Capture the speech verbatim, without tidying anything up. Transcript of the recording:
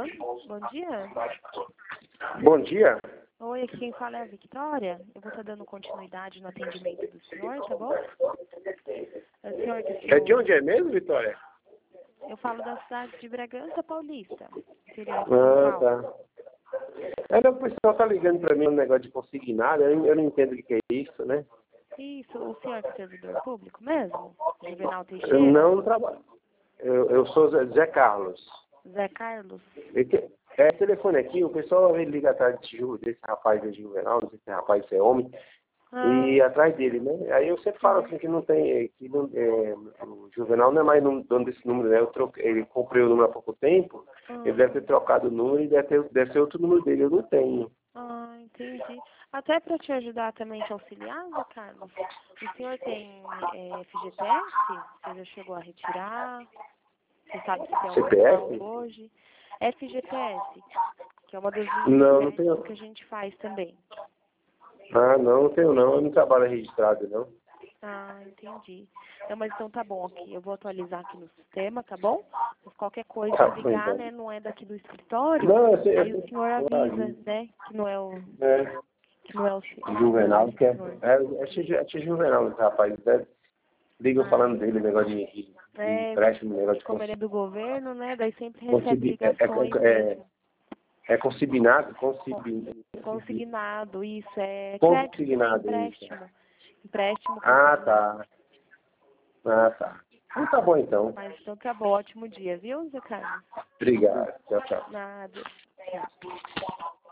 Bom dia. Bom dia. Oi, aqui quem fala é a Victoria. Eu vou estar dando continuidade no atendimento do senhor, tá bom? É, o senhor que É de onde é mesmo, Vitória? Eu falo da cidade de Bragança Paulista, interior de Ah, São Paulo. tá. É, não, o pessoal tá ligando pra mim um negócio de consignado, eu, eu não entendo o que é isso, né? Isso, o senhor que é servidor público mesmo? Juvenal Eu Teixeira? não trabalho. Eu, eu sou Zé, Zé Carlos. Zé Carlos? Esse- É, telefone aqui, o pessoal ele liga atrás desse, ju- desse rapaz de Juvenal, não sei se é rapaz, se é homem, Ah, e atrás dele, né? Aí eu sempre falo uhum. assim que não tem, que não, é, o Juvenal não é mais num- dono desse número, né? Eu troquei, ele comprei o número há pouco tempo, ele deve ter trocado o número e deve, ter, deve ser outro número dele, eu não tenho. Ah, entendi. Até para te ajudar também, te auxiliar, Zé Carlos, o senhor tem é, F G T S? Você já chegou a retirar? Você sabe se tem algum saldo C P F? hoje? F G T S, que é uma das linhas de Não, não crédito tenho. que a gente faz também. Ah, não, não tenho não, eu não trabalho registrado, não. Ah, entendi. Não, mas então tá bom aqui. Eu vou atualizar aqui no sistema, tá bom? Mas qualquer coisa Tá eu bom, ligar, então. né? Não é daqui do escritório. Não, eu sei, eu Aí o sei. senhor Eu avisa, aviso. né? Que não é o. É, Que não é o, se- o Juvenal, que é, senhor. é, é, Ju- é Juvenal, esse rapaz, né? Liga Ah, falando dele, negócio de, de, de é, empréstimo, negócio que de como ele é cons, do governo, né? Daí sempre recebe consibi, é, ligações é, é, mesmo. é consignado, Com- consibi, Consignado, isso é crédito, né? consignado isso. Empréstimo. Empréstimo Ah, consignado. tá. Ah, tá. Então tá bom, então. Mas então tá bom, ótimo dia, viu, Zé Carlos? Obrigado. Tchau, tchau. Nada. Tchau.